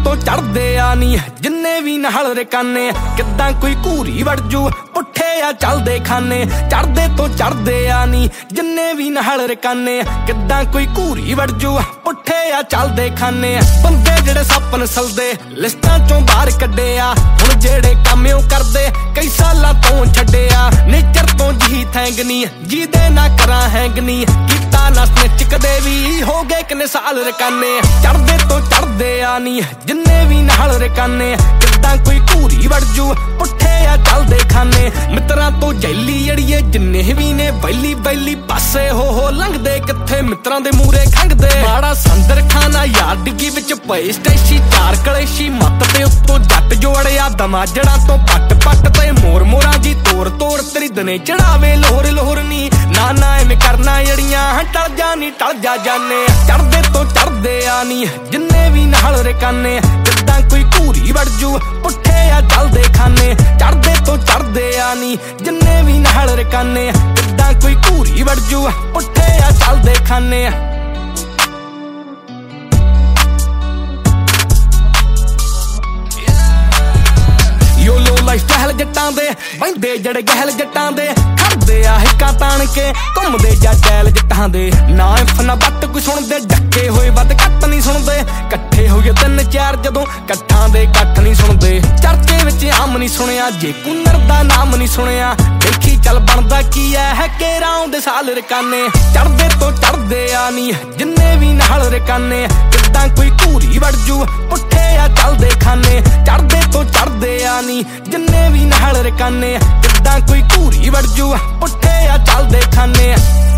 ਤੋਂ ਚੜਦੇ ਆ ਨੀ ਜਿੰਨੇ ਵੀ ਨਾਲ ਰਕਾਨੇ ਕਿੱਦਾਂ ਕੋਈ ਘੂਰੀ ਵੜ ਜੂ ਪੁੱਠੇ ਆ ਚੱਲਦੇ ਖਾਨੇ ਚੜਦੇ ਤੋਂ ਚੜਦੇ ਆ ਨੀ ਜਿੰਨੇ ਵੀ ਨਾਲ ਰਕਾਨੇ ਕਿੱਦਾਂ ਕੋਈ ਘੂਰੀ ਵੜ ਜੂ ਪੁੱਠੇ ਆ ਚੱਲਦੇ ਖਾਨੇ ਬੰਦੇ ਜਿਹੜੇ ਸੱਪ ਨਸਲਦੇ ਲਿਸਟਾਂ ਚੋਂ ਬਾਹਰ ਕੱਢੇ ਆ ਹੁਣ ਜਿਹੜੇ ਕੰਮ ਉਹ ਕਰਦੇ ਕਈ ਸਾਲਾਂ ਤੋਂ ਛੱਡਿਆ ਨੇਚਰ ਤੋਂ ਜੀ ਥੈਂਗਨੀ ਜਿਹਦੇ ਨਾ ਕਰਾਂ ਹੈਂਗਨੀ ਕੀਤਾ ਨਾ ਸਨਿਚ ਕਦੇ ਵੀ ਹੋ ਗਏ ਕਿੰਨੇ ਸਾਲ ਰਕਾਨੇ ਚੜਦੇ ਤੋਂ ਚੜਦੇ ਆ ਨੀ ਜਿੰਨੇ ਵੀ ਨਾਲ ਰਕਾਨੇ ਕਿੱਦਾਂ ਕੋਈ ਘੂਰੀ ਵੜ ਜੂ ਪੁੱਠੇ ਆ ਚੱਲਦੇ ਖਾਨੇ ਮਿੱਤਰਾਂ ਤੋਂ ਜੈਲੀ ਅੜੀਏ ਜਿੰਨੇ ਵੀ ਨੇ ਬੈਲੀ ਬੈਲੀ ਪਾਸੇ ਹੋ ਲੰਘਦੇ ਕਿੱਥੇ ਮਿੱਤਰਾਂ ਦੇ ਮੂਰੇ ਖੰਗਦੇ ਮਾੜਾ ਸੰਦਰ ਖਾਨਾ ਯਾਰ ਡਿੱਗੀ ਵਿੱਚ ਪਏ ਸਟੈਸ਼ੀ ਚਾਰ ਕਲੇਸ਼ੀ ਮੱਤ ਤੇ ਉੱਤੋਂ ਜੱਟ ਜੋੜਿਆ ਦਮਾਜੜਾਂ ਤੋਂ ਪੱਟ ਪੱਟ ਤੇ ਮੋਰ ਮੋਰਾਂ ਜੀ ਤੋੜ ਤੋੜ ਤੇਰੀ ਦਨੇ ਚੜਾਵੇ ਲੋਹਰ ਲੋਹਰ ਨੀ ਨਾ ਨਾ ਐਵੇਂ ਕਰਨਾ ਅੜੀਆਂ ਟਲ ਜਾ ਨੀ ਟਲ ਜਾ ਜਾਨੇ ਚੜਦੇ ਤੋਂ ਚੜਦੇ ਆ ਨੀ ਜਿੰਨੇ ਵੀ ਨਾਲ ਰਕਾਨੇ ਕਿੱਦਾਂ ਕੋਈ ਘੂਰੀ ਵੜ ਜੂ ਪੁੱਠੇ ਆ ਚੱਲਦੇ ਖਾਨੇ ਚੜਦੇ ਤੋਂ ਚੜਦੇ ਆ ਨੀ ਜਿੰਨੇ ਵੀ ਨਾਲ ਰਕਾਨੇ ਕਿੱਦਾਂ ਕੋਈ ਘੂਰੀ ਵੜ ਜੂ ਪੁੱਠੇ ਆ ਚੱਲਦੇ ਖਾਨੇ ਯੋਲੋ ਲਾਈਫ ਸਟਾਈਲ ਜੱਟਾਂ ਦੇ ਬੈਂਦੇ ਜਿਹੜੇ ਗਹਿਲ ਜੱਟਾਂ ਦੇ ਖੜਦੇ ਆ ਹਿੱਕਾਂ ਤਾਣ ਕੇ ਘੁੰਮਦੇ ਜਾ ਟੈਲ ਜੱਟਾਂ ਦੇ ਨਾ ਇਫ ਨਾ ਬੱਟ ਕੋਈ ਸੁਣਦੇ ਡੱਕੇ ਹੋਏ ਵੱਧ ਘੱਟ ਨਹੀਂ ਸੁਣਦੇ ਇਕੱਠੇ ਹੋਏ ਤਿੰਨ ਚਾਰ ਜਦੋਂ ਇਕੱਠਾਂ ਦੇ ਇਕੱਠ ਨਹੀਂ ਸੁਣਦੇ ਚਰਚੇ ਵਿੱਚ ਆਮ ਨਹੀਂ ਸੁਣਿਆ ਜੇ ਕੁੰਨਰ ਦਾ ਨਾਮ ਨਹੀਂ ਸੁਣਿਆ ਦੇਖੀ ਚੱਲ ਬਣਦਾ ਕੀ ਹੈ ਕੇਰਾਂ ਦੇ ਸਾਲ ਰਕਾਨੇ ਚੜਦੇ ਤੋਂ ਚੜਦੇ ਆ ਨੀ ਜਿੰਨੇ ਵੀ ਨਾਲ ਰਕਾਨੇ ਕਿੱਦਾਂ ਕੋਈ ਘੂਰੀ ਵੜ ਜੂ ਪੁੱਠੇ ਆ ਚੱਲਦੇ ਖਾਨੇ ਚੜਦੇ ਤੋਂ ਚੜਦੇ ਆ ਨੀ ਜਿੰਨੇ ਵੀ ਨਾਲ ਰਕਾਨੇ ਕਿੱਦਾਂ ਕੋਈ ਘੂਰੀ ਵੜ ਜੂ ਪੁੱਠੇ ਆ ਚੱਲਦੇ ਖਾਨੇ